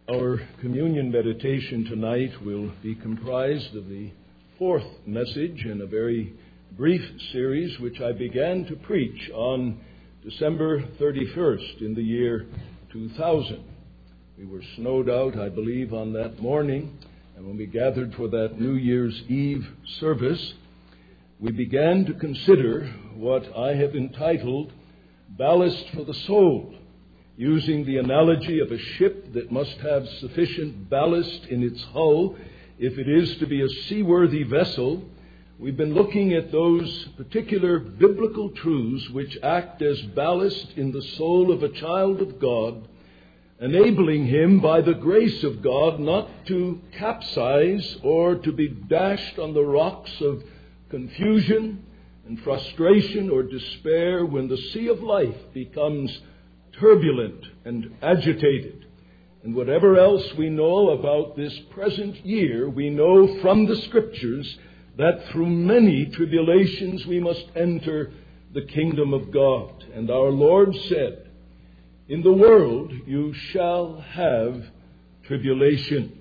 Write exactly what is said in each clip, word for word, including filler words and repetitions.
Our communion meditation tonight will be comprised of the fourth message in a very brief series which I began to preach on December thirty-first in the year two thousand. We were snowed out, I believe, on that morning, and when we gathered for that New Year's Eve service, we began to consider what I have entitled Ballast for the Soul, using the analogy of a ship that must have sufficient ballast in its hull if it is to be a seaworthy vessel. We've been looking at those particular biblical truths which act as ballast in the soul of a child of God, enabling him by the grace of God not to capsize or to be dashed on the rocks of confusion and frustration or despair when the sea of life becomes turbulent and agitated. And whatever else we know about this present year, we know from the Scriptures that through many tribulations we must enter the kingdom of God. And our Lord said, "In the world you shall have tribulation."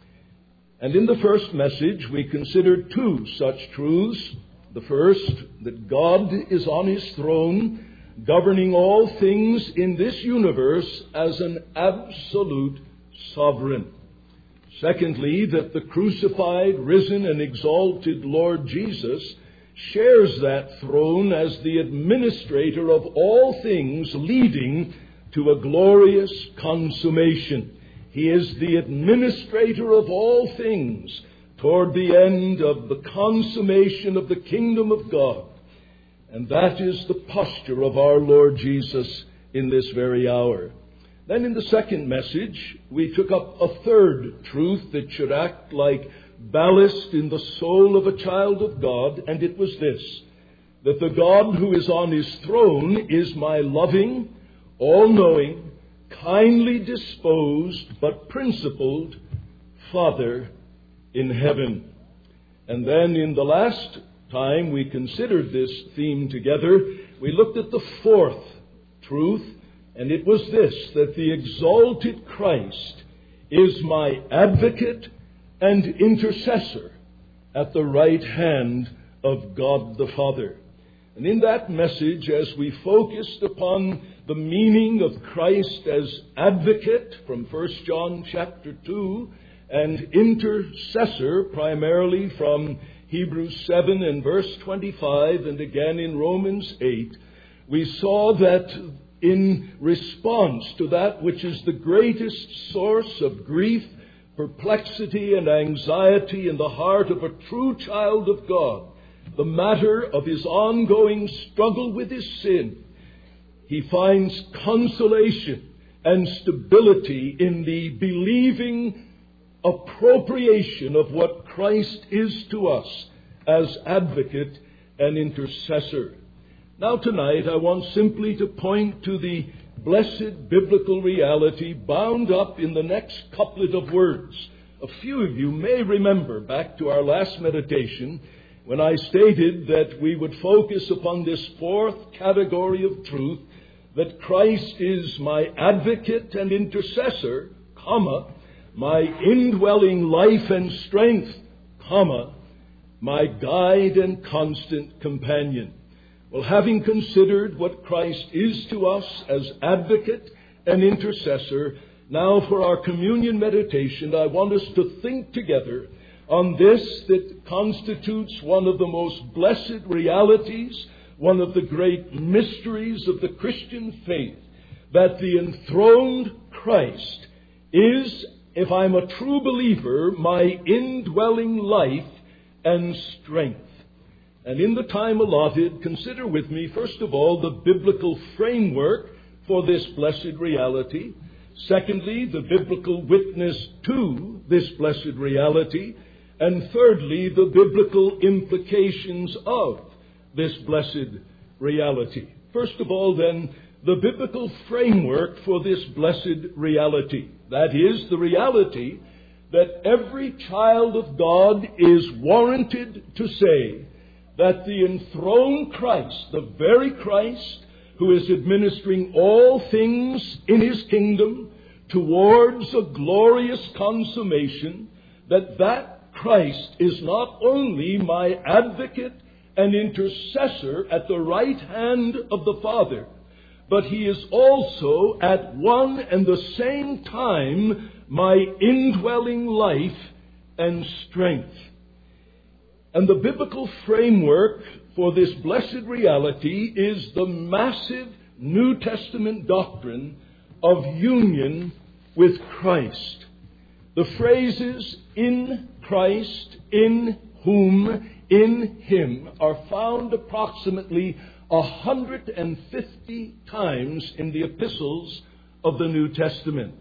And in the first message we considered two such truths. The first, that God is on his throne, governing all things in this universe as an absolute sovereign. Secondly, that the crucified, risen, and exalted Lord Jesus shares that throne as the administrator of all things leading to a glorious consummation. He is the administrator of all things toward the end of the consummation of the kingdom of God. And that is the posture of our Lord Jesus in this very hour. Then in the second message, we took up a third truth that should act like ballast in the soul of a child of God, and it was this, that the God who is on his throne is my loving, all-knowing, kindly disposed, but principled Father in heaven. And then in the last time we considered this theme together, we looked at the fourth truth, and it was this, that the exalted Christ is my advocate and intercessor at the right hand of God the Father. And in that message, as we focused upon the meaning of Christ as advocate from First John chapter two, and intercessor primarily from Hebrews seven and verse twenty-five, and again in Romans eight, we saw that in response to that which is the greatest source of grief, perplexity, and anxiety in the heart of a true child of God, the matter of his ongoing struggle with his sin, he finds consolation and stability in the believing appropriation of what Christ is to us as advocate and intercessor. Now tonight I want simply to point to the blessed biblical reality bound up in the next couplet of words. A few of you may remember back to our last meditation when I stated that we would focus upon this fourth category of truth, that Christ is my advocate and intercessor, comma, my indwelling life and strength, comma, my guide and constant companion. Well, having considered what Christ is to us as advocate and intercessor, now for our communion meditation, I want us to think together on this that constitutes one of the most blessed realities, one of the great mysteries of the Christian faith, that the enthroned Christ is, if I'm a true believer, my indwelling life and strength. And in the time allotted, consider with me, first of all, the biblical framework for this blessed reality. Secondly, the biblical witness to this blessed reality. And thirdly, the biblical implications of this blessed reality. First of all, then, the biblical framework for this blessed reality. That is, the reality that every child of God is warranted to say that the enthroned Christ, the very Christ who is administering all things in his kingdom towards a glorious consummation, that that Christ is not only my advocate and intercessor at the right hand of the Father, but he is also at one and the same time my indwelling life and strength. And the biblical framework for this blessed reality is the massive New Testament doctrine of union with Christ. The phrases "in Christ," "in whom," "in him" are found approximately one hundred fifty times in the epistles of the New Testament.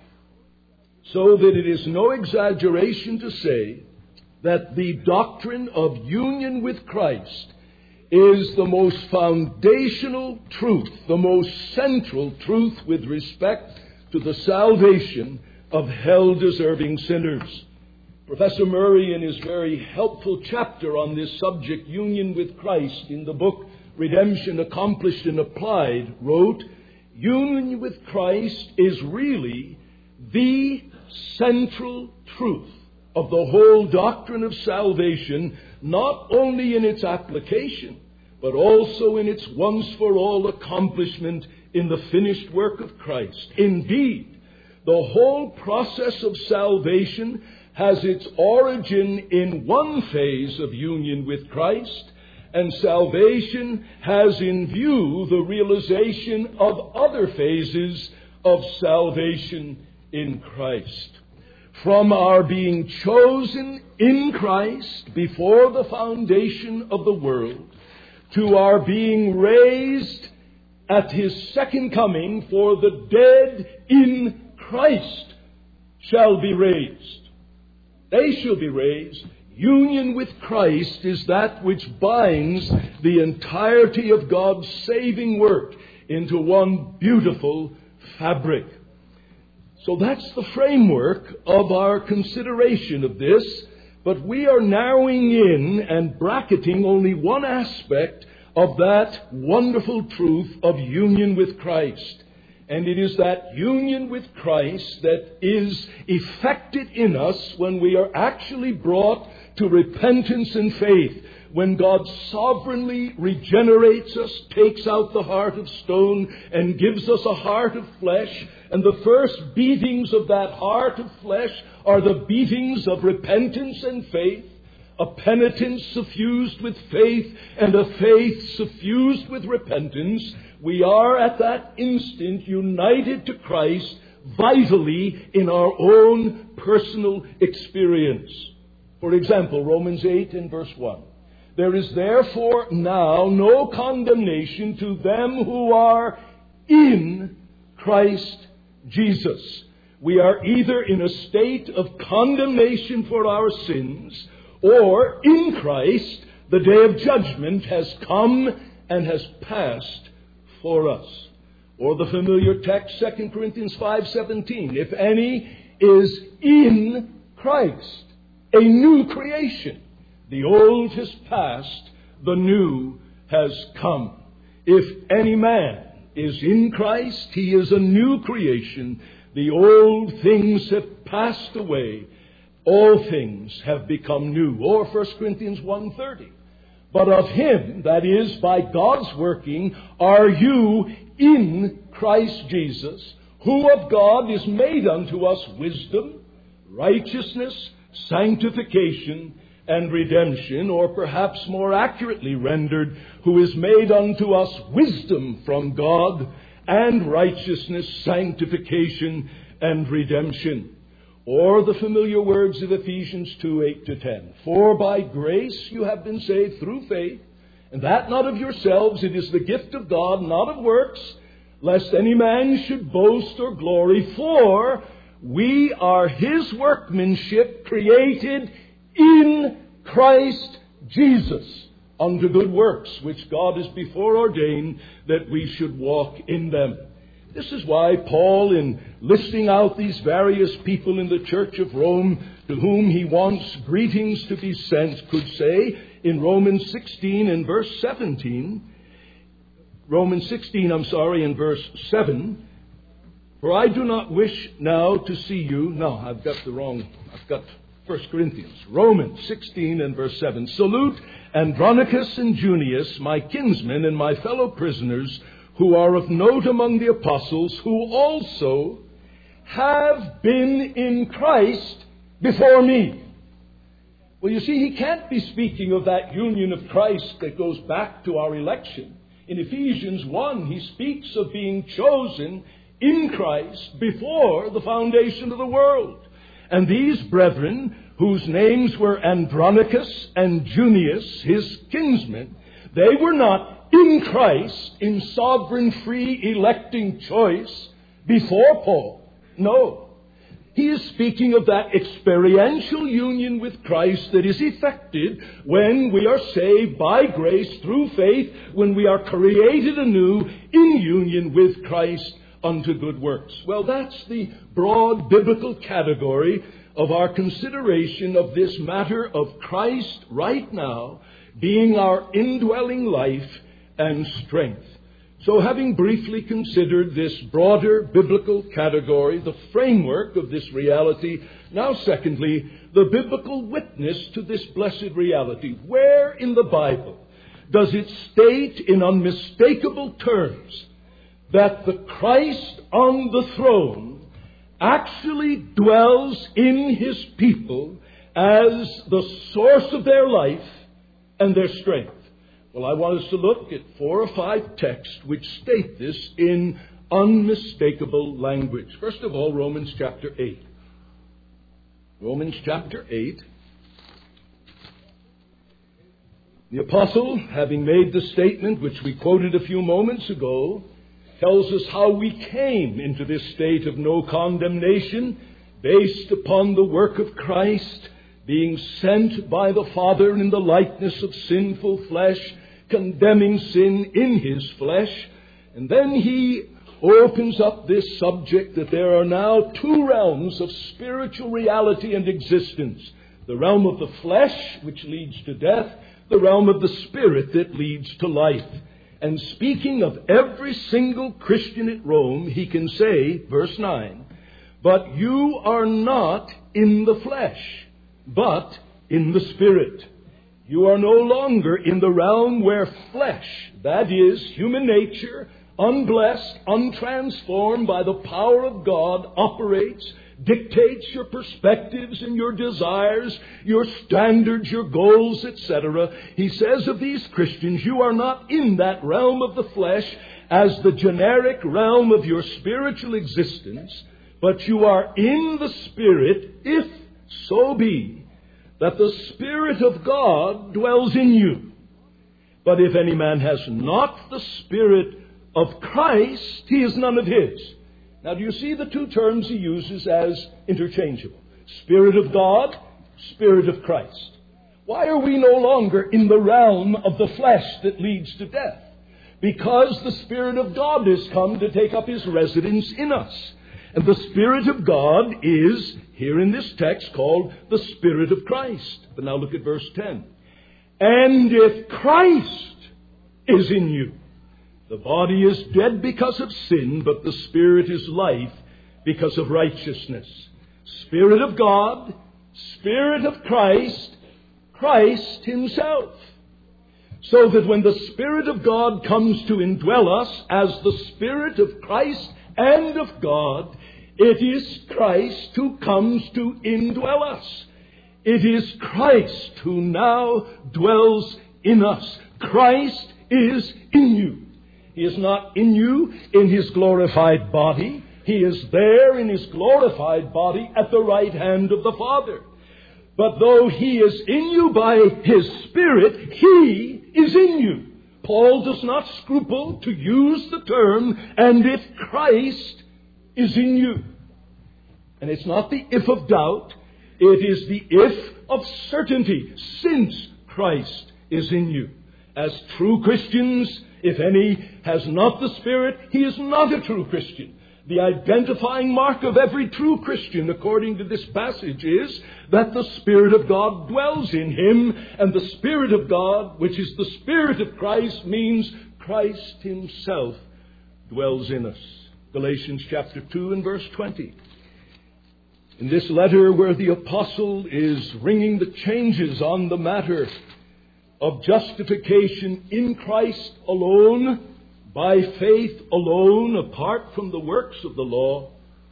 So that it is no exaggeration to say that the doctrine of union with Christ is the most foundational truth, the most central truth with respect to the salvation of hell-deserving sinners. Professor Murray, in his very helpful chapter on this subject, Union with Christ, in the book Redemption Accomplished and Applied, wrote, "Union with Christ is really the central truth of the whole doctrine of salvation, not only in its application, but also in its once-for-all accomplishment in the finished work of Christ. Indeed, the whole process of salvation has its origin in one phase of union with Christ, and salvation has in view the realization of other phases of salvation in Christ. From our being chosen in Christ before the foundation of the world, to our being raised at his second coming, for the dead in Christ shall be raised. They shall be raised. Union with Christ is that which binds the entirety of God's saving work into one beautiful fabric. So that's the framework of our consideration of this, but we are narrowing in and bracketing only one aspect of that wonderful truth of union with Christ. And it is that union with Christ that is effected in us when we are actually brought to repentance and faith, when God sovereignly regenerates us, takes out the heart of stone and gives us a heart of flesh. And the first beatings of that heart of flesh are the beatings of repentance and faith, a penitence suffused with faith and a faith suffused with repentance. We are at that instant united to Christ vitally in our own personal experience. For example, Romans eight and verse one. There is therefore now no condemnation to them who are in Christ Jesus. We are either in a state of condemnation for our sins, or in Christ the day of judgment has come and has passed for us. Or the familiar text, Second Corinthians five seventeen. If any is in Christ, a new creation. The old has passed, the new has come. If any man is in Christ, he is a new creation. The old things have passed away. All things have become new. Or First Corinthians one thirty. But of him, that is, by God's working, are you in Christ Jesus, who of God is made unto us wisdom, righteousness, sanctification, and redemption, or perhaps more accurately rendered, who is made unto us wisdom from God, and righteousness, sanctification, and redemption. Or the familiar words of Ephesians two, eight to ten. For by grace you have been saved through faith, and that not of yourselves, it is the gift of God, not of works, lest any man should boast or glory. For we are his workmanship, created in Christ Jesus unto good works, which God has before ordained that we should walk in them. This is why Paul, in listing out these various people in the church of Rome to whom he wants greetings to be sent, could say in Romans sixteen and verse seventeen, Romans sixteen, I'm sorry, in verse seven, For I do not wish now to see you. No, I've got the wrong. I've got First Corinthians. Romans sixteen and verse seven. Salute Andronicus and Junius, my kinsmen and my fellow prisoners, who are of note among the apostles, who also have been in Christ before me. Well, you see, he can't be speaking of that union of Christ that goes back to our election. In Ephesians one, he speaks of being chosen in Christ before the foundation of the world. And these brethren, whose names were Andronicus and Junius, his kinsmen, they were not in Christ in sovereign free electing choice before Paul. No. He is speaking of that experiential union with Christ that is effected when we are saved by grace through faith, when we are created anew in union with Christ unto good works. Well, that's the broad biblical category of our consideration of this matter of Christ right now being our indwelling life and strength. So having briefly considered this broader biblical category, the framework of this reality, now secondly, the biblical witness to this blessed reality. Where in the Bible does it state in unmistakable terms that the Christ on the throne actually dwells in his people as the source of their life and their strength? Well, I want us to look at four or five texts which state this in unmistakable language. First of all, Romans chapter eight. Romans chapter eight. The apostle, having made the statement which we quoted a few moments ago, tells us how we came into this state of no condemnation based upon the work of Christ, being sent by the Father in the likeness of sinful flesh, condemning sin in his flesh. And then he opens up this subject that there are now two realms of spiritual reality and existence. The realm of the flesh, which leads to death, the realm of the spirit that leads to life. And speaking of every single Christian at Rome, he can say, verse nine, but you are not in the flesh, but in the Spirit. You are no longer in the realm where flesh, that is, human nature, unblessed, untransformed by the power of God, operates, dictates your perspectives and your desires, your standards, your goals, et cetera. He says of these Christians, you are not in that realm of the flesh as the generic realm of your spiritual existence, but you are in the Spirit, if so be that the Spirit of God dwells in you. But if any man has not the Spirit of Christ, he is none of his. Now, do you see the two terms he uses as interchangeable? Spirit of God, Spirit of Christ. Why are we no longer in the realm of the flesh that leads to death? Because the Spirit of God has come to take up his residence in us. And the Spirit of God is, here in this text, called the Spirit of Christ. But now look at verse ten. And if Christ is in you, the body is dead because of sin, but the Spirit is life because of righteousness. Spirit of God, Spirit of Christ, Christ himself. So that when the Spirit of God comes to indwell us as the Spirit of Christ and of God, it is Christ who comes to indwell us. It is Christ who now dwells in us. Christ is in you. He is not in you in his glorified body. He is there in his glorified body at the right hand of the Father. But though he is in you by his Spirit, he is in you. Paul does not scruple to use the term, and if Christ is in you. And it's not the if of doubt, it is the if of certainty, since Christ is in you. As true Christians, if any has not the Spirit, he is not a true Christian. The identifying mark of every true Christian, according to this passage, is that the Spirit of God dwells in him, and the Spirit of God, which is the Spirit of Christ, means Christ himself dwells in us. Galatians chapter two and verse twenty. In this letter where the apostle is ringing the changes on the matter of justification in Christ alone, by faith alone, apart from the works of the law,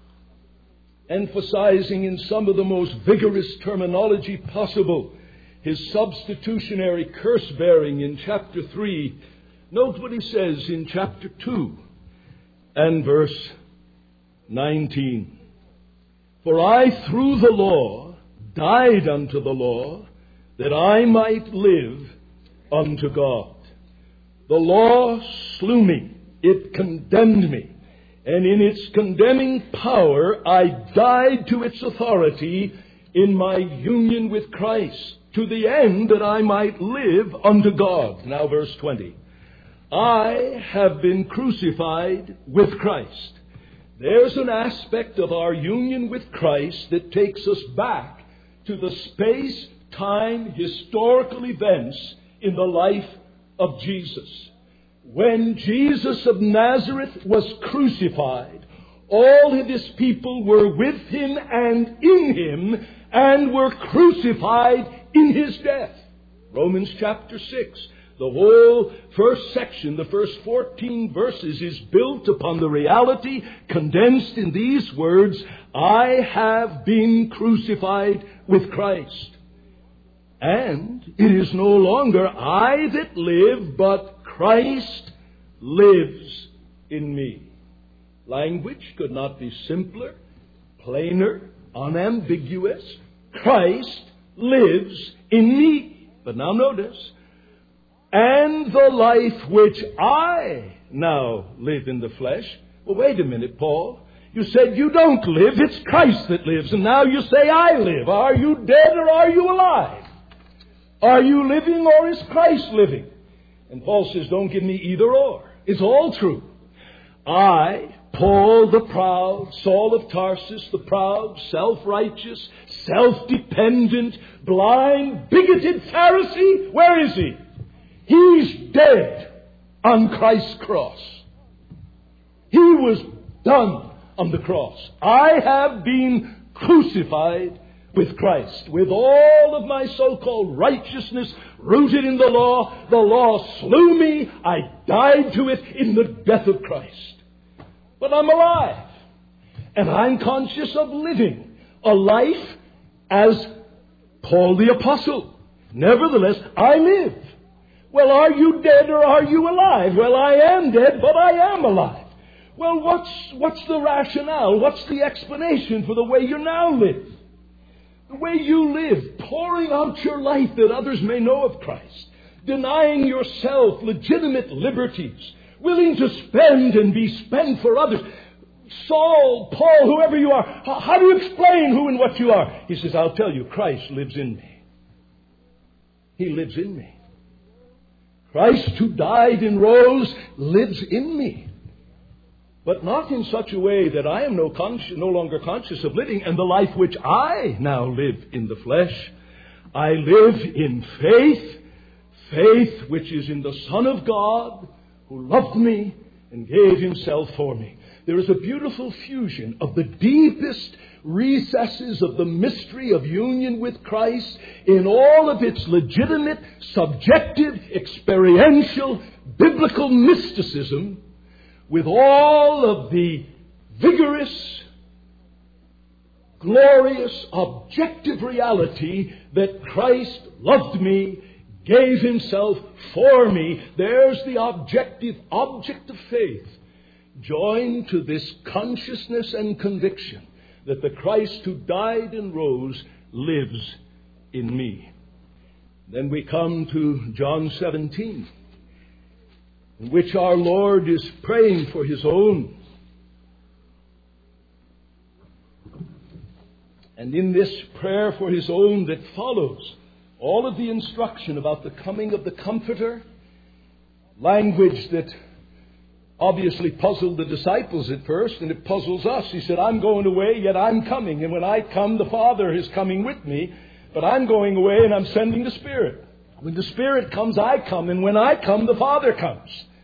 emphasizing in some of the most vigorous terminology possible his substitutionary curse-bearing in chapter three. Note what he says in chapter two and verse nineteen. For I, through the law, died unto the law, that I might live unto God. The law slew me. It condemned me. And in its condemning power, I died to its authority in my union with Christ, to the end that I might live unto God. Now verse twenty. I have been crucified with Christ. There's an aspect of our union with Christ that takes us back to the space-time historical events in the life of Jesus. When Jesus of Nazareth was crucified, all of his people were with him and in him and were crucified in his death. Romans chapter six. The whole first section, the first fourteen verses, is built upon the reality condensed in these words, I have been crucified with Christ. And it is no longer I that live, but Christ lives in me. Language could not be simpler, plainer, unambiguous. Christ lives in me. But now notice, and the life which I now live in the flesh. Well, wait a minute, Paul. You said you don't live. It's Christ that lives. And now you say I live. Are you dead or are you alive? Are you living or is Christ living? And Paul says, don't give me either or. It's all true. I, Paul the proud, Saul of Tarsus the proud, self-righteous, self-dependent, blind, bigoted Pharisee, where is he? He's dead on Christ's cross. He was done on the cross. I have been crucified with Christ. With all of my so-called righteousness rooted in the law, the law slew me. I died to it in the death of Christ. But I'm alive. And I'm conscious of living a life as Paul the Apostle. Nevertheless, I live. Well, are you dead or are you alive? Well, I am dead, but I am alive. Well, what's, what's the rationale? What's the explanation for the way you now live? The way you live, pouring out your life that others may know of Christ, denying yourself legitimate liberties, willing to spend and be spent for others. Saul, Paul, whoever you are, how do you explain who and what you are? He says, I'll tell you, Christ lives in me. He lives in me. Christ who died and rose lives in me. But not in such a way that I am no, consci- no longer conscious of living, and the life which I now live in the flesh, I live in faith, faith which is in the Son of God, who loved me and gave himself for me. There is a beautiful fusion of the deepest recesses of the mystery of union with Christ in all of its legitimate, subjective, experiential, biblical mysticism, with all of the vigorous, glorious, objective reality that Christ loved me, gave himself for me. There's the objective object of faith, joined to this consciousness and conviction that the Christ who died and rose lives in me. Then we come to John seventeen, in which our Lord is praying for his own. And in this prayer for his own that follows all of the instruction about the coming of the Comforter, language that obviously puzzled the disciples at first, and it puzzles us. He said, I'm going away, yet I'm coming. And when I come, the Father is coming with me. But I'm going away and I'm sending the Spirit. When the Spirit comes, I come. And when I come, the Father comes.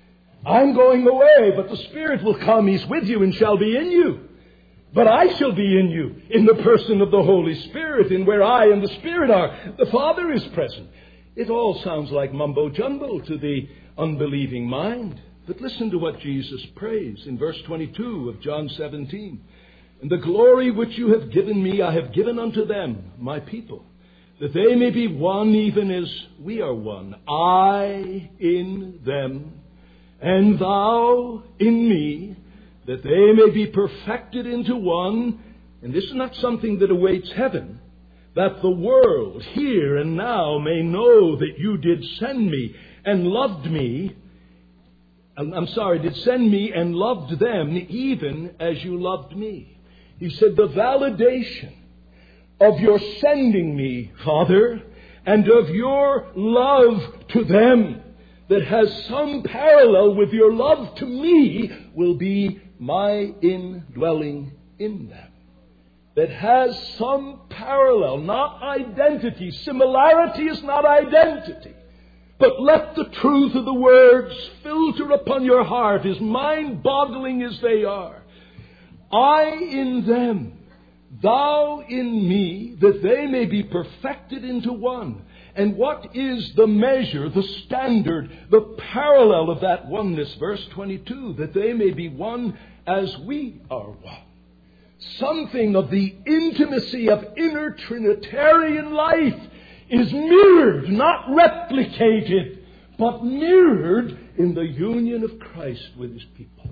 I'm going away, but the Spirit will come. He's with you and shall be in you. But I shall be in you in the person of the Holy Spirit, and where I and the Spirit are, the Father is present. It all sounds like mumbo-jumbo to the unbelieving mind. But listen to what Jesus prays in verse twenty-two of John seventeen. And the glory which you have given me, I have given unto them, my people, that they may be one even as we are one. I in them, and thou in me, that they may be perfected into one. And this is not something that awaits heaven, that the world here and now may know that you did send me and loved me. I'm sorry, did send me and loved them even as you loved me. He said, the validation of your sending me, Father, and of your love to them that has some parallel with your love to me will be my indwelling in them. That has some parallel, not identity. Similarity is not identity. But let the truth of the words filter upon your heart, as mind-boggling as they are. I in them, thou in me, that they may be perfected into one. And what is the measure, the standard, the parallel of that oneness? Verse twenty-two, that they may be one as we are one. Something of the intimacy of inner Trinitarian life is mirrored, not replicated, but mirrored in the union of Christ with his people.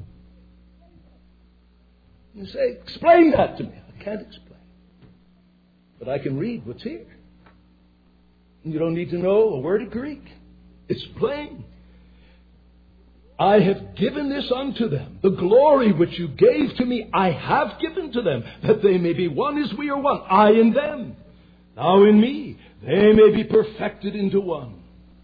You say, explain that to me. I can't explain. But I can read what's here. You don't need to know a word of Greek. It's plain. I have given this unto them. The glory which you gave to me, I have given to them, that they may be one as we are one. I in them, thou in me. They may be perfected into one.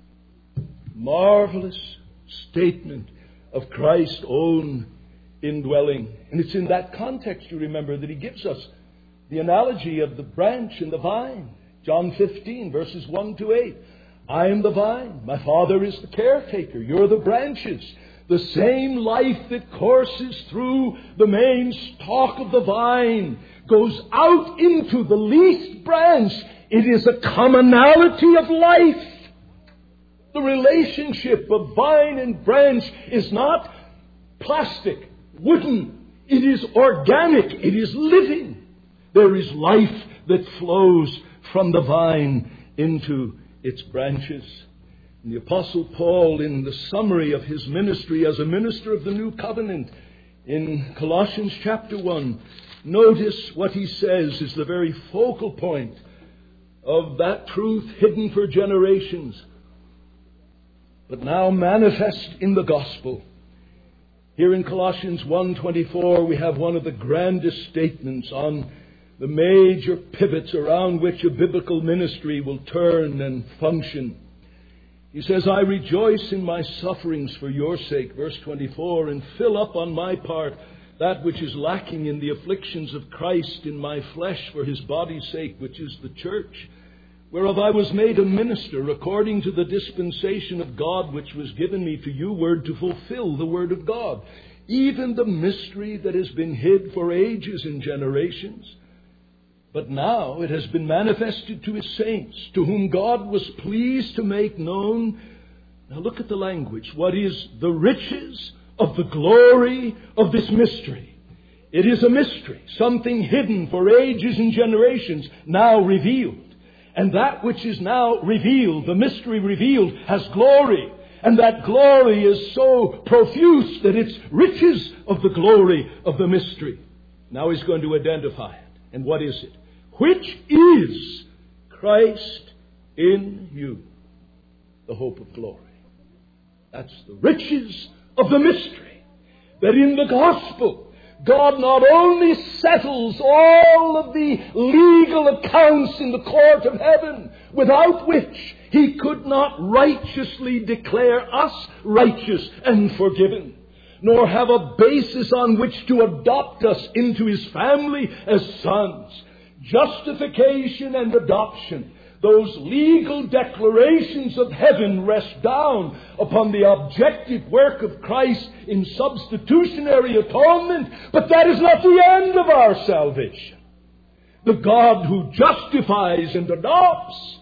Marvelous statement of Christ's own indwelling. And it's in that context, you remember, that he gives us the analogy of the branch and the vine. John fifteen, verses one to eight. I am the vine. My Father is the caretaker. You're the branches. The same life that courses through the main stalk of the vine goes out into the least branch. It is a commonality of life. The relationship of vine and branch is not plastic, wooden. It is organic. It is living. There is life that flows from the vine into its branches. And the Apostle Paul, in the summary of his ministry as a minister of the New Covenant, in Colossians chapter one, notice what he says is the very focal point of that truth hidden for generations, but now manifest in the gospel. Here in Colossians one twenty-four, we have one of the grandest statements on the major pivots around which a biblical ministry will turn and function. He says, I rejoice in my sufferings for your sake, verse twenty-four, and fill up on my part that which is lacking in the afflictions of Christ in my flesh for his body's sake, which is the church, whereof I was made a minister according to the dispensation of God which was given me to you word to fulfill the word of God, even the mystery that has been hid for ages and generations. But now it has been manifested to his saints, to whom God was pleased to make known. Now look at the language. What is the riches of the glory of this mystery? It is a mystery, something hidden for ages and generations, now revealed. And that which is now revealed, the mystery revealed, has glory. And that glory is so profuse that it's riches of the glory of the mystery. Now he's going to identify it. And what is it? Which is Christ in you, the hope of glory. That's the riches of the mystery. That in the gospel, God not only settles all of the legal accounts in the court of heaven, without which he could not righteously declare us righteous and forgiven, nor have a basis on which to adopt us into his family as sons. Justification and adoption, those legal declarations of heaven rest down upon the objective work of Christ in substitutionary atonement. But that is not the end of our salvation. The God who justifies and adopts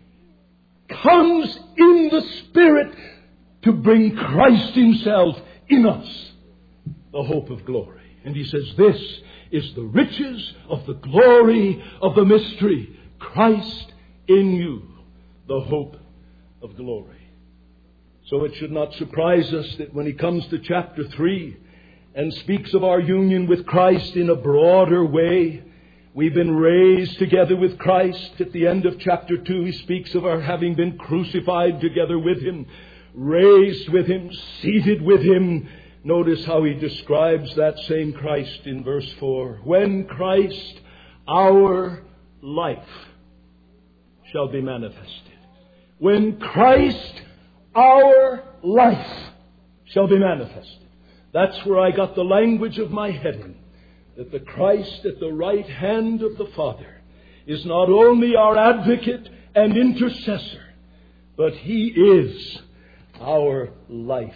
comes in the Spirit to bring Christ Himself in us, the hope of glory. And he says, this is the riches of the glory of the mystery, Christ in you, the hope of glory. So it should not surprise us that when he comes to chapter three and speaks of our union with Christ in a broader way, we've been raised together with Christ. At the end of chapter two, he speaks of our having been crucified together with Him, raised with Him, seated with Him. Notice how he describes that same Christ in verse four. When Christ, our life, shall be manifested. When Christ, our life, shall be manifested. That's where I got the language of my heading. That the Christ at the right hand of the Father is not only our advocate and intercessor, but He is our life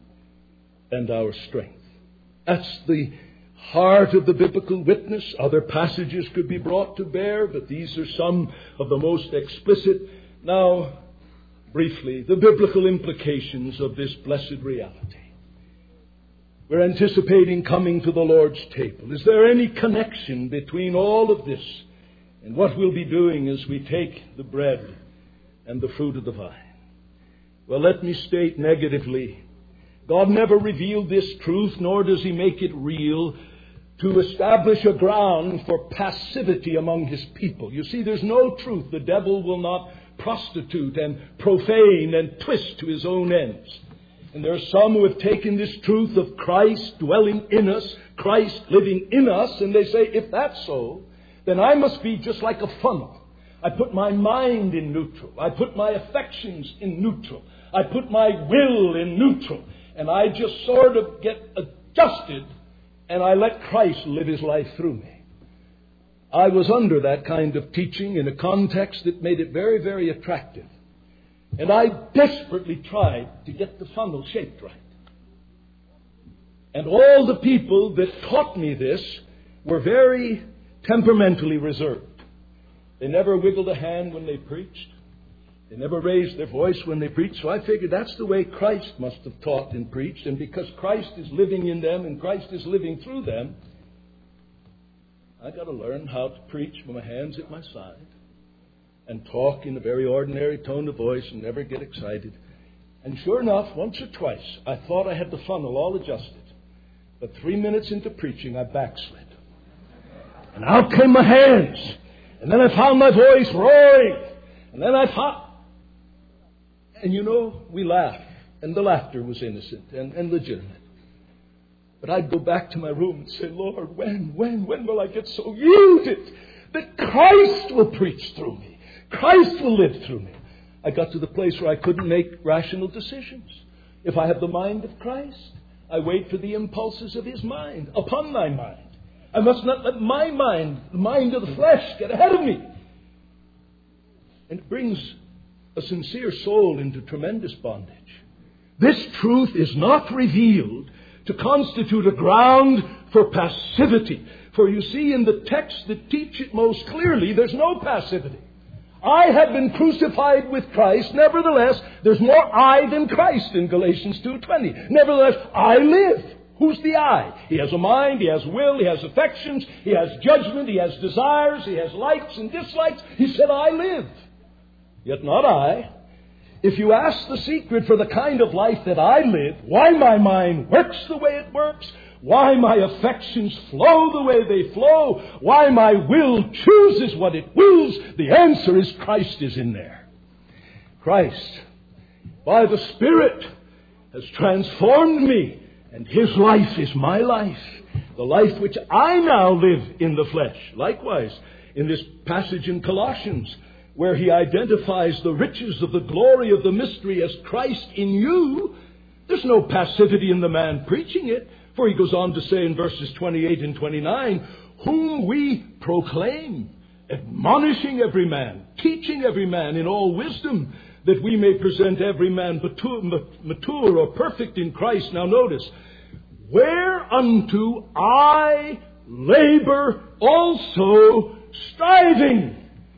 and our strength. That's the heart of the biblical witness. Other passages could be brought to bear, but these are some of the most explicit. Now, briefly, the biblical implications of this blessed reality. We're anticipating coming to the Lord's table. Is there any connection between all of this and what we'll be doing as we take the bread and the fruit of the vine? Well, let me state negatively, God never revealed this truth, nor does He make it real to establish a ground for passivity among His people. You see, there's no truth the devil will not prostitute and profane and twist to his own ends. And there are some who have taken this truth of Christ dwelling in us, Christ living in us, and they say, if that's so, then I must be just like a funnel. I put my mind in neutral. I put my affections in neutral. I put my will in neutral. And I just sort of get adjusted, and I let Christ live His life through me. I was under that kind of teaching in a context that made it very, very attractive. And I desperately tried to get the funnel shaped right. And all the people that taught me this were very temperamentally reserved. They never wiggled a hand when they preached. They never raised their voice when they preached. So I figured that's the way Christ must have taught and preached. And because Christ is living in them and Christ is living through them, I got to learn how to preach with my hands at my side and talk in a very ordinary tone of voice and never get excited. And sure enough, once or twice, I thought I had the funnel all adjusted. But three minutes into preaching, I backslid. And out came my hands. And then I found my voice roaring. And then I thought, and you know, we laugh. And the laughter was innocent and, and legitimate. But I'd go back to my room and say, Lord, when, when, when will I get so yielded that Christ will preach through me? Christ will live through me. I got to the place where I couldn't make rational decisions. If I have the mind of Christ, I wait for the impulses of His mind upon my mind. I must not let my mind, the mind of the flesh, get ahead of me. And it brings a sincere soul into tremendous bondage. This truth is not revealed to constitute a ground for passivity. For you see, in the texts that teach it most clearly, there's no passivity. I have been crucified with Christ. Nevertheless, there's more I than Christ in Galatians two twenty. Nevertheless, I live. Who's the I? He has a mind, he has will, he has affections, he has judgment, he has desires, he has likes and dislikes. He said, I live. Yet not I. If you ask the secret for the kind of life that I live, why my mind works the way it works, why my affections flow the way they flow, why my will chooses what it wills, the answer is Christ is in there. Christ, by the Spirit, has transformed me, and His life is my life, the life which I now live in the flesh. Likewise, in this passage in Colossians, where he identifies the riches of the glory of the mystery as Christ in you, there's no passivity in the man preaching it. For he goes on to say in verses twenty-eight and twenty-nine, whom we proclaim admonishing every man, teaching every man in all wisdom, that we may present every man mature, mature or perfect in Christ. Now notice, whereunto I labor also, striving.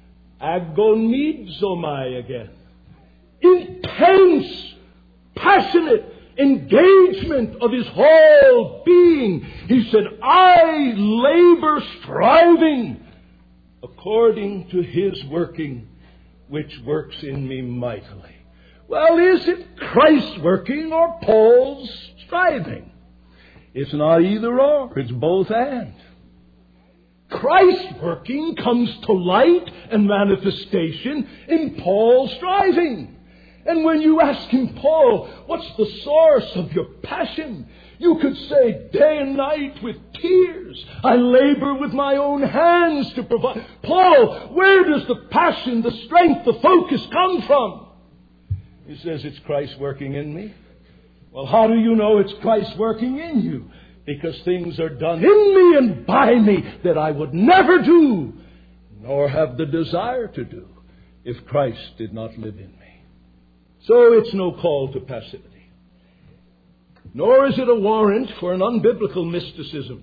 Agonizomai again. Intense, passionate engagement of his whole being. He said, I labor striving according to his working, which works in me mightily. Well, is it Christ working or Paul's striving? It's not either or, it's both and. Christ working comes to light and manifestation in Paul's striving. And when you ask him, Paul, what's the source of your passion? You could say, day and night with tears, I labor with my own hands to provide. Paul, where does the passion, the strength, the focus come from? He says, it's Christ working in me. Well, how do you know it's Christ working in you? Because things are done in me and by me that I would never do, nor have the desire to do, if Christ did not live in me. So it's no call to passivity. Nor is it a warrant for an unbiblical mysticism.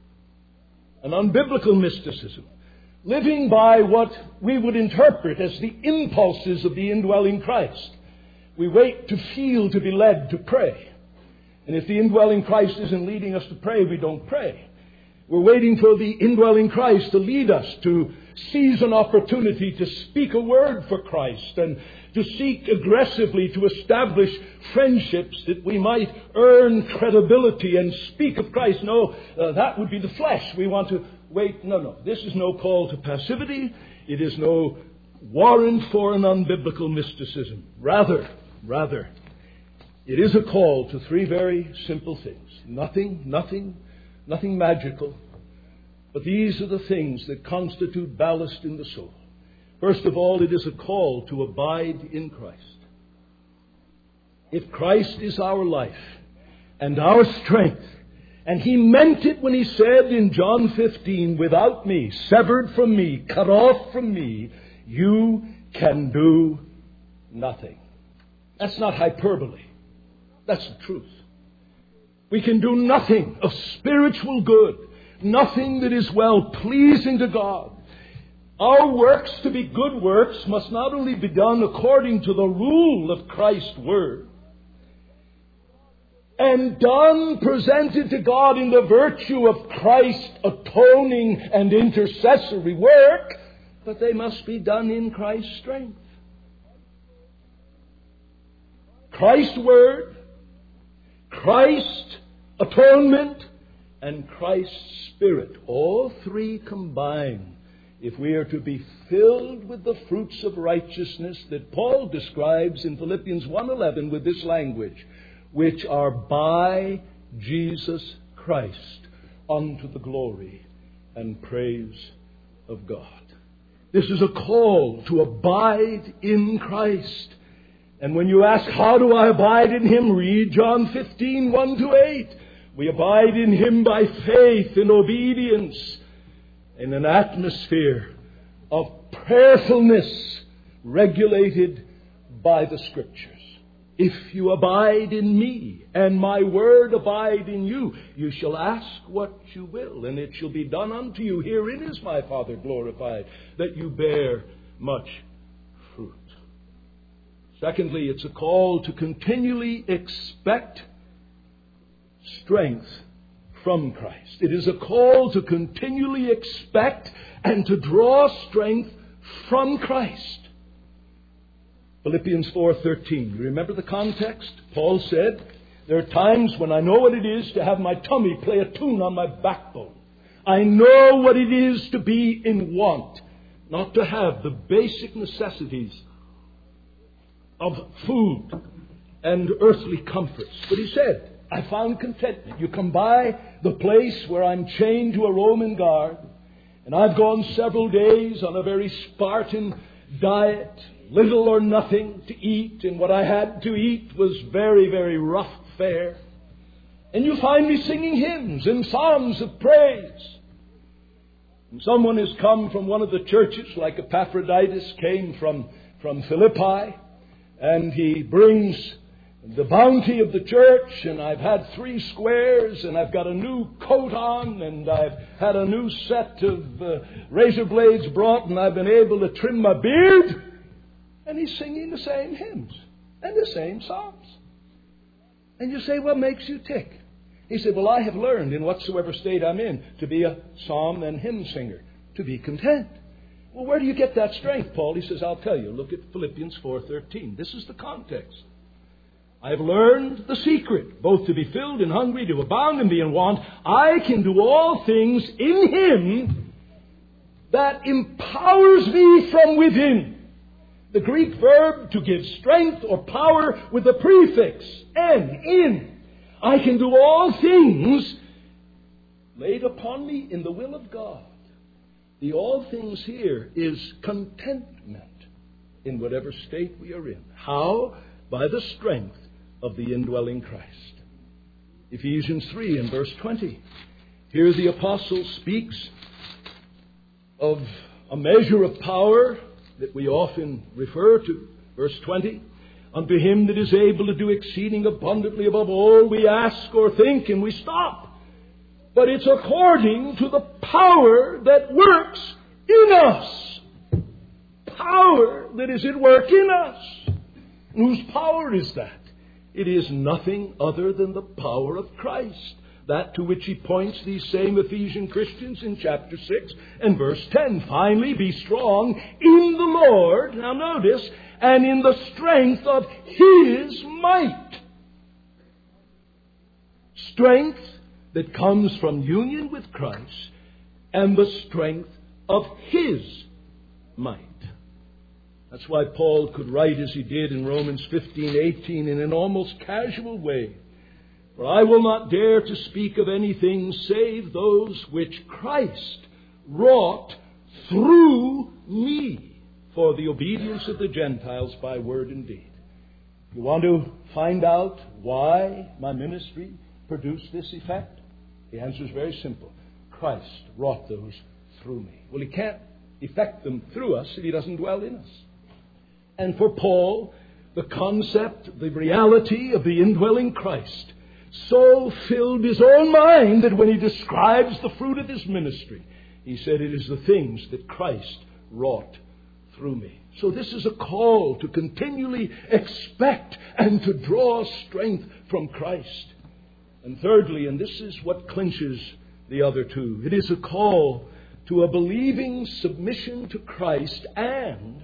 An unbiblical mysticism. Living by what we would interpret as the impulses of the indwelling Christ. We wait to feel, to be led to pray. And if the indwelling Christ isn't leading us to pray, we don't pray. We're waiting for the indwelling Christ to lead us, to seize an opportunity to speak a word for Christ and to seek aggressively to establish friendships that we might earn credibility and speak of Christ. No, uh, that would be the flesh. We want to wait. No, no. This is no call to passivity. It is no warrant for an unbiblical mysticism. Rather, rather, it is a call to three very simple things. Nothing, nothing, nothing magical. But these are the things that constitute ballast in the soul. First of all, it is a call to abide in Christ. If Christ is our life and our strength, and he meant it when he said in John fifteen, without me, severed from me, cut off from me, you can do nothing. That's not hyperbole. That's the truth. We can do nothing of spiritual good, nothing that is well pleasing to God. Our works, to be good works, must not only be done according to the rule of Christ's word, and done, presented to God in the virtue of Christ's atoning and intercessory work, but they must be done in Christ's strength. Christ's word, Christ's atonement, and Christ's Spirit, all three combined, if we are to be filled with the fruits of righteousness that Paul describes in Philippians one eleven with this language, which are by Jesus Christ unto the glory and praise of God. This is a call to abide in Christ. And when you ask, how do I abide in him? Read John fifteen, one to eight. We abide in him by faith and obedience in an atmosphere of prayerfulness regulated by the Scriptures. If you abide in me and my word abide in you, you shall ask what you will, and it shall be done unto you. Herein is my Father glorified, that you bear much fruit. Secondly, it's a call to continually expect strength from Christ. It is a call to continually expect and to draw strength from Christ. Philippians four thirteen. Remember the context? Paul said, there are times when I know what it is to have my tummy play a tune on my backbone. I know what it is to be in want, not to have the basic necessities of food and earthly comforts. But he said, I found contentment. You come by the place where I'm chained to a Roman guard, and I've gone several days on a very Spartan diet, little or nothing to eat, and what I had to eat was very, very rough fare. And you find me singing hymns and psalms of praise. And someone has come from one of the churches, like Epaphroditus came from, from Philippi, and he brings the bounty of the church, and I've had three squares, and I've got a new coat on, and I've had a new set of uh, razor blades brought, and I've been able to trim my beard. And he's singing the same hymns and the same psalms. And you say, what makes you tick? He said, well, I have learned in whatsoever state I'm in to be a psalm and hymn singer, to be content. Well, where do you get that strength, Paul? He says, I'll tell you. Look at Philippians four thirteen. This is the context. I have learned the secret, both to be filled and hungry, to abound and be in want. I can do all things in Him that empowers me from within. The Greek verb to give strength or power with the prefix en, in. I can do all things laid upon me in the will of God. The all things here is contentment in whatever state we are in. How? By the strength of the indwelling Christ. Ephesians three and verse twenty. Here the apostle speaks of a measure of power that we often refer to. Verse twenty. Unto Him that is able to do exceeding abundantly above all we ask or think, and we stop. But it's according to the power that works in us. Power that is at work in us. And whose power is that? It is nothing other than the power of Christ. That to which he points these same Ephesian Christians in chapter six and verse ten. Finally, be strong in the Lord. Now notice, and in the strength of His might. Strength that comes from union with Christ and the strength of His might. That's why Paul could write as he did in Romans fifteen eighteen in an almost casual way. For I will not dare to speak of anything save those which Christ wrought through me for the obedience of the Gentiles by word and deed. You want to find out why my ministry produced this effect? The answer is very simple. Christ wrought those through me. Well, He can't effect them through us if He doesn't dwell in us. And for Paul, the concept, the reality of the indwelling Christ so filled his own mind that when he describes the fruit of his ministry, he said, it is the things that Christ wrought through me. So this is a call to continually expect and to draw strength from Christ. And thirdly, and this is what clinches the other two, it is a call to a believing submission to Christ and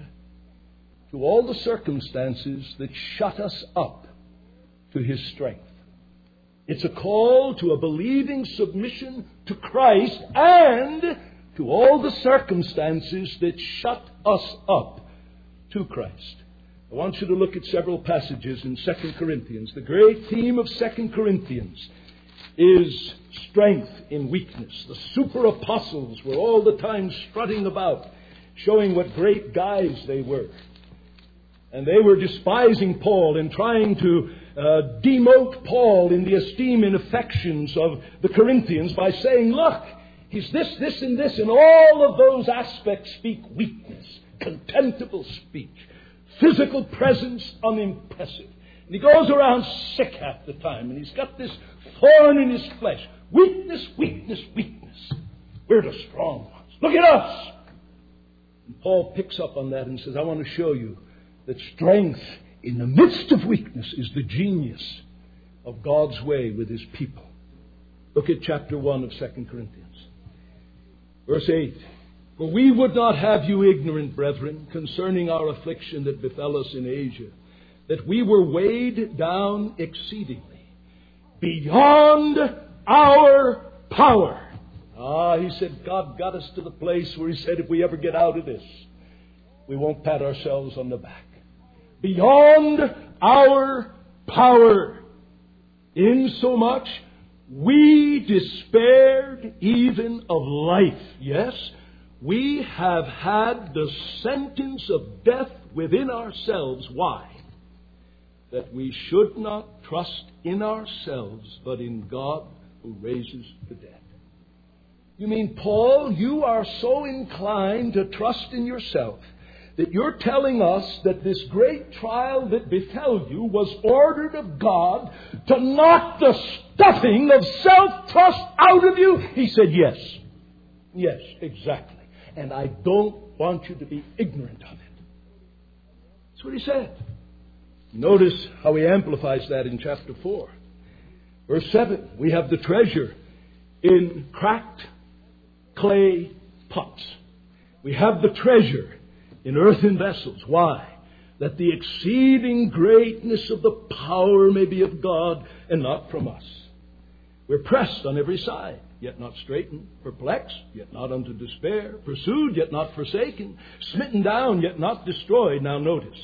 to all the circumstances that shut us up to His strength. It's a call to a believing submission to Christ and to all the circumstances that shut us up to Christ. I want you to look at several passages in Second Corinthians. The great theme of Second Corinthians is strength in weakness. The super apostles were all the time strutting about, showing what great guys they were. And they were despising Paul and trying to uh, demote Paul in the esteem and affections of the Corinthians by saying, look, he's this, this, and this, and all of those aspects speak weakness, contemptible speech, physical presence unimpressive. And he goes around sick half the time, and he's got this thorn in his flesh. Weakness, weakness, weakness. We're the strong ones. Look at us. And Paul picks up on that and says, I want to show you that strength in the midst of weakness is the genius of God's way with His people. Look at chapter one of Second Corinthians. Verse eight. For we would not have you ignorant, brethren, concerning our affliction that befell us in Asia, that we were weighed down exceedingly, beyond our power. Ah, he said, God got us to the place where He said, if we ever get out of this, we won't pat ourselves on the back. Beyond our power, insomuch we despaired even of life. Yes, we have had the sentence of death within ourselves. Why? That we should not trust in ourselves, but in God who raises the dead. You mean, Paul, you are so inclined to trust in yourself that you're telling us that this great trial that befell you was ordered of God to knock the stuffing of self-trust out of you? He said, yes. Yes, exactly. And I don't want you to be ignorant of it. That's what he said. Notice how he amplifies that in chapter four. Verse seven, we have the treasure in cracked clay pots. We have the treasure in earthen vessels. Why? That the exceeding greatness of the power may be of God and not from us. We're pressed on every side, yet not straitened, perplexed, yet not unto despair, pursued, yet not forsaken, smitten down, yet not destroyed. Now notice,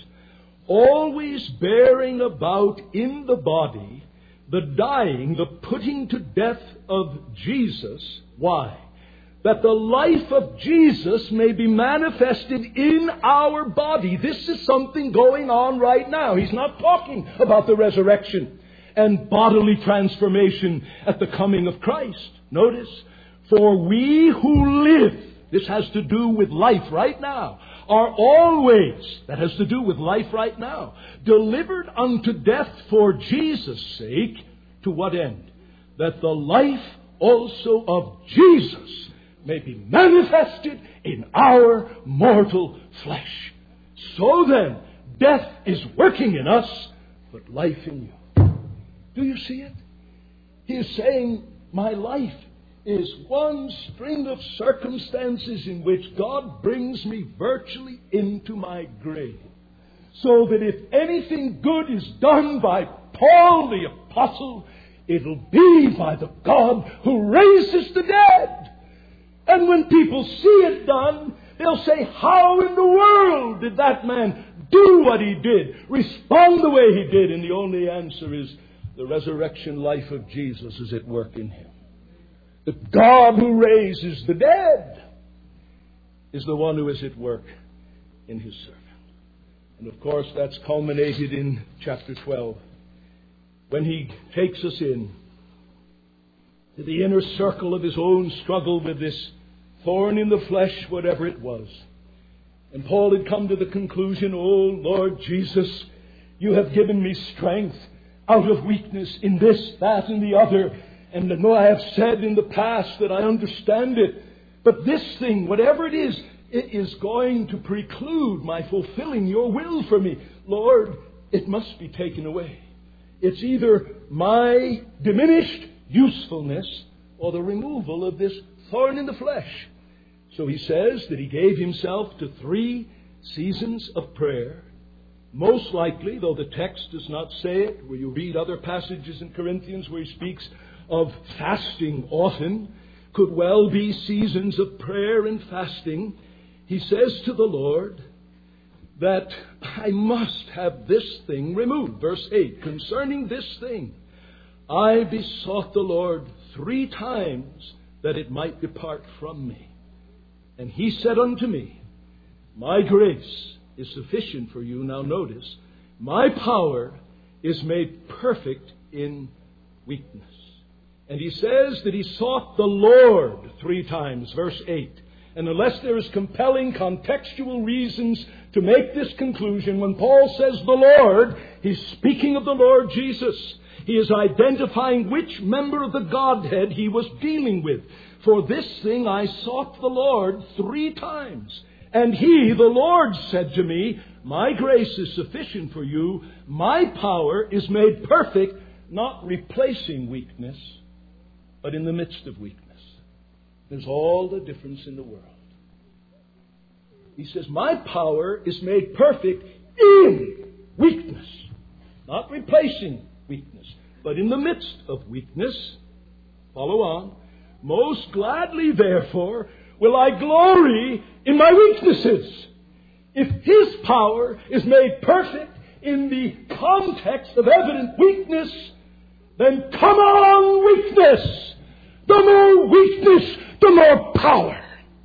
always bearing about in the body the dying, the putting to death of Jesus. Why? That the life of Jesus may be manifested in our body. This is something going on right now. He's not talking about the resurrection and bodily transformation at the coming of Christ. Notice, for we who live, this has to do with life right now, are always, that has to do with life right now, delivered unto death for Jesus' sake. To what end? That the life also of Jesus may be manifested in our mortal flesh. So then, death is working in us, but life in you. Do you see it? He is saying, my life is one string of circumstances in which God brings me virtually into my grave. So that if anything good is done by Paul the Apostle, it'll be by the God who raises the dead. And when people see it done, they'll say, how in the world did that man do what he did, respond the way he did? And the only answer is the resurrection life of Jesus is at work in him. The God who raises the dead is the one who is at work in his servant. And of course, that's culminated in chapter twelve, when he takes us in to the inner circle of his own struggle with this thorn in the flesh, whatever it was. And Paul had come to the conclusion, oh Lord Jesus, you have given me strength out of weakness in this, that, and the other. And I know I have said in the past that I understand it. But this thing, whatever it is, it is going to preclude my fulfilling your will for me. Lord, it must be taken away. It's either my diminished usefulness or the removal of this thorn in the flesh. So he says that he gave himself to three seasons of prayer. Most likely, though the text does not say it, where you read other passages in Corinthians where he speaks of fasting often, could well be seasons of prayer and fasting. He says to the Lord that I must have this thing removed. Verse eight, concerning this thing, I besought the Lord three times that it might depart from me. And he said unto me, my grace is sufficient for you. Now notice, my power is made perfect in weakness. And he says that he sought the Lord three times, verse eight. And unless there is compelling contextual reasons to make this conclusion, when Paul says the Lord, he's speaking of the Lord Jesus. He is identifying which member of the Godhead he was dealing with. For this thing I sought the Lord three times. And he, the Lord, said to me, my grace is sufficient for you. My power is made perfect, not replacing weakness, but in the midst of weakness. There's all the difference in the world. He says, my power is made perfect in weakness, not replacing weakness, but in the midst of weakness. Follow on. Most gladly, therefore, will I glory in my weaknesses. If his power is made perfect in the context of evident weakness, then come on, weakness. The more weakness, the more power.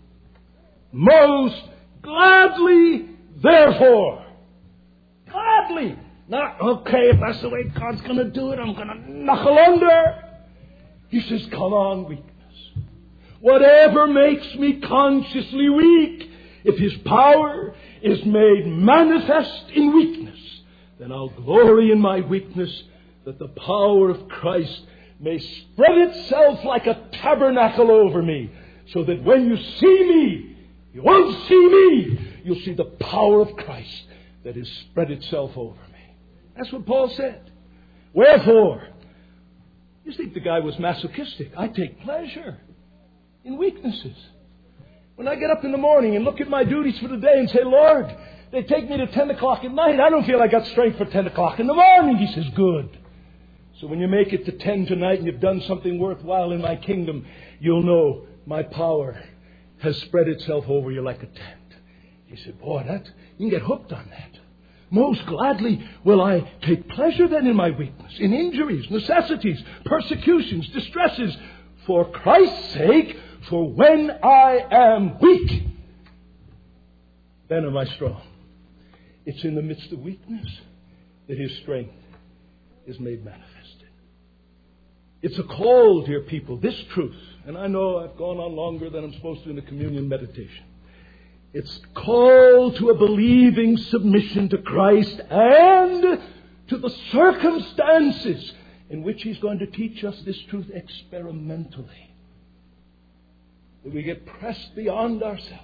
Most gladly, therefore. Gladly. Not, okay, if that's the way God's going to do it, I'm going to knuckle under. He says, come on, weakness. Whatever makes me consciously weak, if His power is made manifest in weakness, then I'll glory in my weakness, that the power of Christ may spread itself like a tabernacle over me, so that when you see me, you won't see me. You'll see the power of Christ that has spread itself over me. That's what Paul said. Wherefore, you think the guy was masochistic. I take pleasure in weaknesses. When I get up in the morning and look at my duties for the day and say, Lord, they take me to ten o'clock at night. I don't feel I got strength for ten o'clock in the morning. He says, good. So when you make it to ten tonight and you've done something worthwhile in my kingdom, you'll know my power has spread itself over you like a tent. He said, boy, that you can get hooked on that. Most gladly will I take pleasure then in my weakness, in injuries, necessities, persecutions, distresses, for Christ's sake, for when I am weak, then am I strong. It's in the midst of weakness that His strength is made manifested. It's a call, dear people, this truth, and I know I've gone on longer than I'm supposed to in the communion meditation. It's call to a believing submission to Christ and to the circumstances in which He's going to teach us this truth experimentally. That we get pressed beyond ourselves.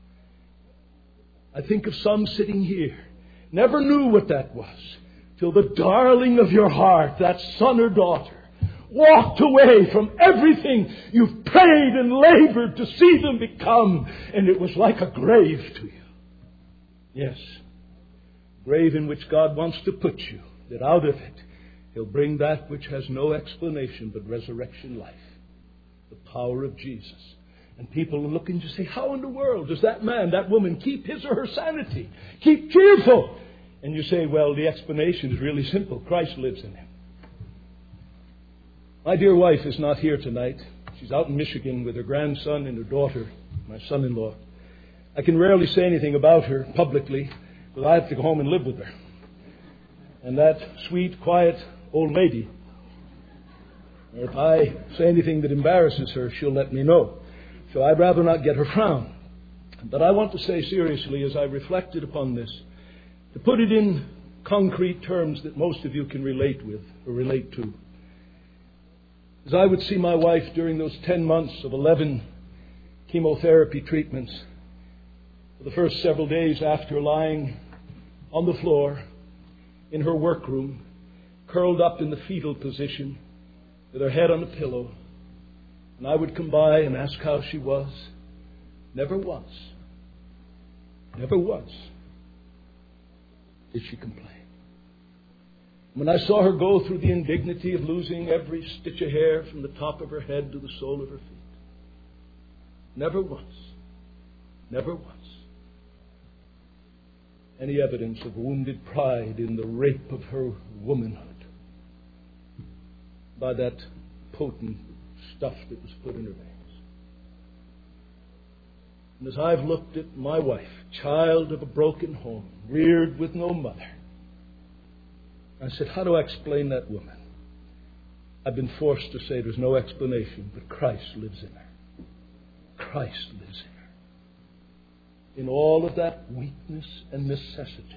I think of some sitting here, never knew what that was, till the darling of your heart, that son or daughter, walked away from everything you've prayed and labored to see them become, and it was like a grave to you. Yes, grave in which God wants to put you, that out of it He'll bring that which has no explanation but resurrection life, the power of Jesus. And people are looking to say, how in the world does that man, that woman keep his or her sanity, keep cheerful? And you say, well, the explanation is really simple. Christ lives in him. My dear wife is not here tonight. She's out in Michigan with her grandson and her daughter, my son-in-law. I can rarely say anything about her publicly, but I have to go home and live with her. And that sweet, quiet old lady, if I say anything that embarrasses her, she'll let me know. So I'd rather not get her frown. But I want to say seriously, as I reflected upon this, to put it in concrete terms that most of you can relate with or relate to. As I would see my wife during those ten months of eleven chemotherapy treatments, for the first several days after lying on the floor in her workroom, curled up in the fetal position with her head on a pillow, and I would come by and ask how she was. Never once, never once did she complain. When I saw her go through the indignity of losing every stitch of hair from the top of her head to the sole of her feet, never once, never once, any evidence of wounded pride in the rape of her womanhood by that potent stuff that was put in her veins. And as I've looked at my wife, child of a broken home, reared with no mother, I said, how do I explain that woman? I've been forced to say there's no explanation, but Christ lives in her. Christ lives in her. In all of that weakness and necessity,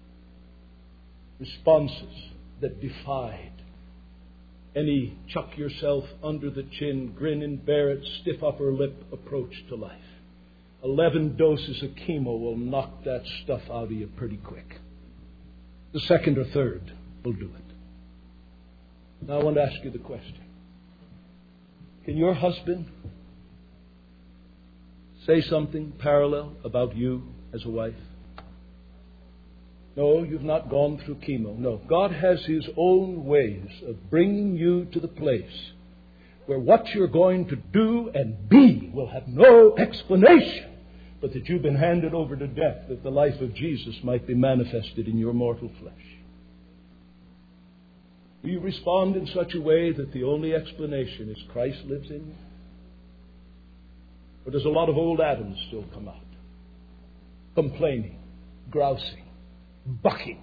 responses that defied any chuck yourself under the chin, grin and bear it, stiff upper lip approach to life. Eleven doses of chemo will knock that stuff out of you pretty quick. The second or third will do it. Now I want to ask you the question. Can your husband say something parallel about you as a wife? No, you've not gone through chemo. No, God has His own ways of bringing you to the place where what you're going to do and be will have no explanation, but that you've been handed over to death that the life of Jesus might be manifested in your mortal flesh. Do you respond in such a way that the only explanation is Christ lives in you? Or does a lot of old Adam still come out? Complaining, grousing, bucking.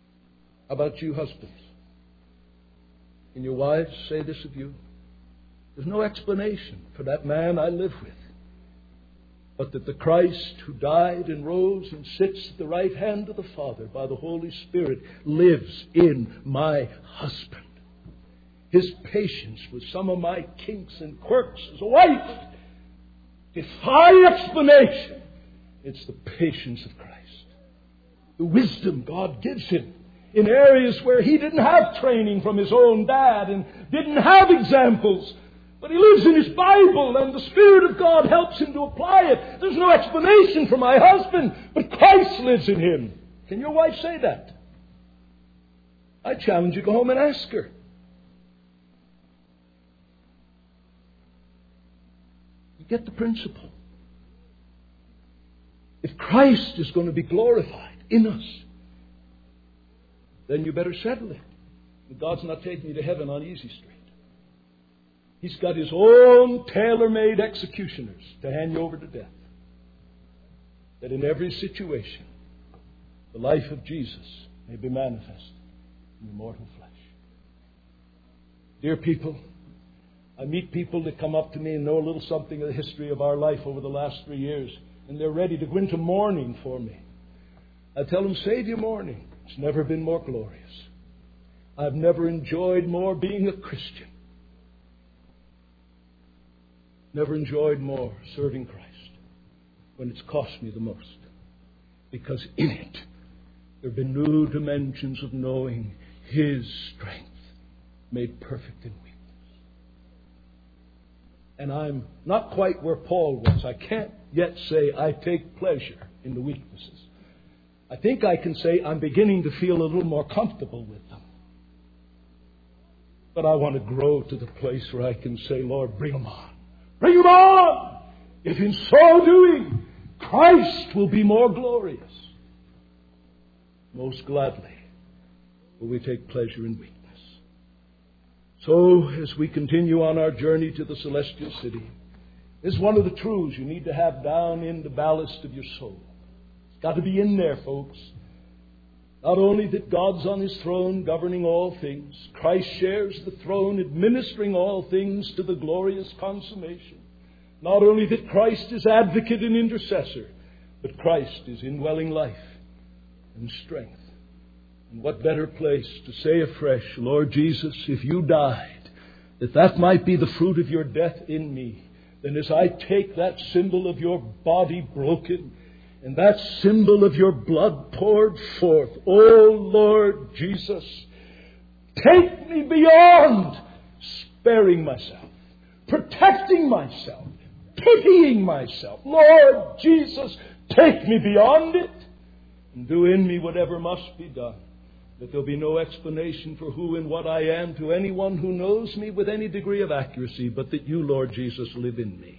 How about you husbands? Can your wives say this of you? There's no explanation for that man I live with, but that the Christ who died and rose and sits at the right hand of the Father by the Holy Spirit lives in my husband. His patience with some of my kinks and quirks as a wife defy explanation. It's the patience of Christ. The wisdom God gives him in areas where he didn't have training from his own dad and didn't have examples. But he lives in his Bible and the Spirit of God helps him to apply it. There's no explanation for my husband, but Christ lives in him. Can your wife say that? I challenge you to go home and ask her. You get the principle. If Christ is going to be glorified in us, then you better settle it. God's not taking you to heaven on easy street. He's got his own tailor-made executioners to hand you over to death. That in every situation, the life of Jesus may be manifest in your mortal flesh. Dear people, I meet people that come up to me and know a little something of the history of our life over the last three years, and they're ready to go into mourning for me. I tell them, save your mourning. It's never been more glorious. I've never enjoyed more being a Christian. Never enjoyed more serving Christ when it's cost me the most. Because in it, there have been new dimensions of knowing His strength made perfect in weakness. And I'm not quite where Paul was. I can't yet say I take pleasure in the weaknesses. I think I can say I'm beginning to feel a little more comfortable with them. But I want to grow to the place where I can say, Lord, bring them on. Bring them on! If in so doing, Christ will be more glorious. Most gladly will we take pleasure in weakness. So, as we continue on our journey to the celestial city, this is one of the truths you need to have down in the ballast of your soul. It's got to be in there, folks. Not only that God's on His throne governing all things, Christ shares the throne administering all things to the glorious consummation. Not only that Christ is advocate and intercessor, but Christ is indwelling life and strength. And what better place to say afresh, Lord Jesus, if you died, that that might be the fruit of your death in me, then as I take that symbol of your body broken, and that symbol of your blood poured forth, oh Lord Jesus, take me beyond sparing myself, protecting myself, pitying myself. Lord Jesus, take me beyond it and do in me whatever must be done, that there'll be no explanation for who and what I am to anyone who knows me with any degree of accuracy, but that you, Lord Jesus, live in me.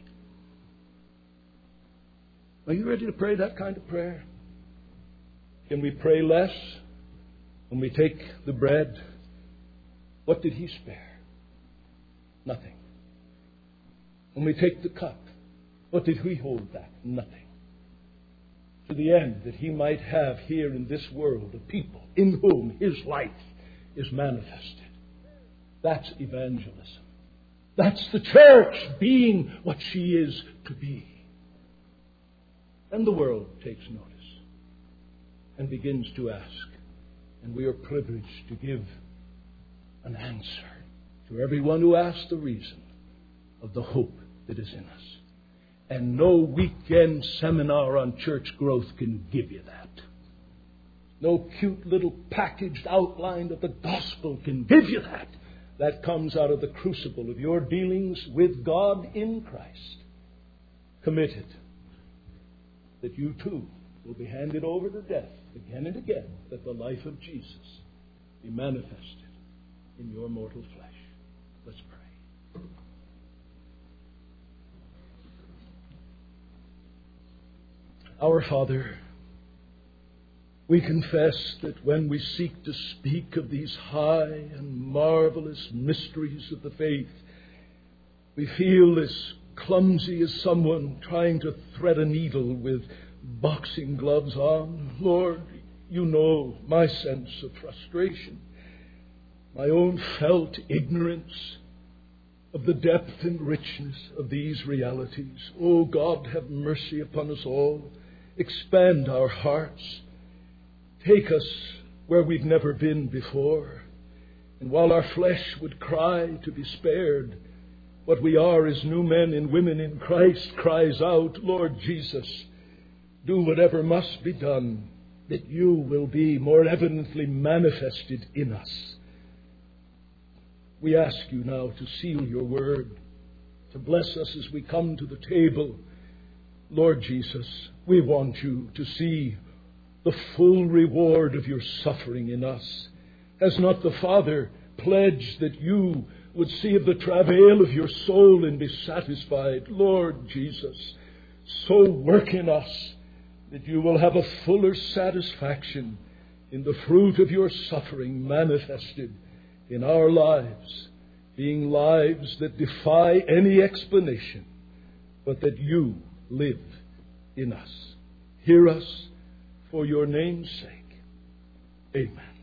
Are you ready to pray that kind of prayer? Can we pray less when we take the bread? What did He spare? Nothing. When we take the cup, what did He hold back? Nothing. To the end that He might have here in this world a people in whom His life is manifested. That's evangelism. That's the church being what she is to be. And the world takes notice and begins to ask. And we are privileged to give an answer to everyone who asks the reason of the hope that is in us. And no weekend seminar on church growth can give you that. No cute little packaged outline of the gospel can give you that. That comes out of the crucible of your dealings with God in Christ. Committed that you too will be handed over to death again and again, that the life of Jesus be manifested in your mortal flesh. Let's pray. Our Father, we confess that when we seek to speak of these high and marvelous mysteries of the faith, we feel as clumsy as someone trying to thread a needle with boxing gloves on. Lord, you know my sense of frustration, my own felt ignorance of the depth and richness of these realities. Oh God, have mercy upon us all. Expand our hearts. Take us where we've never been before. And while our flesh would cry to be spared, what we are as new men and women in Christ cries out, Lord Jesus, do whatever must be done, that you will be more evidently manifested in us. We ask you now to seal your word, to bless us as we come to the table. Lord Jesus, we want you to see the full reward of your suffering in us. Has not the Father pledged that you would see of the travail of your soul and be satisfied? Lord Jesus, so work in us that you will have a fuller satisfaction in the fruit of your suffering manifested in our lives, being lives that defy any explanation, but that you live in us. Hear us for your name's sake. Amen.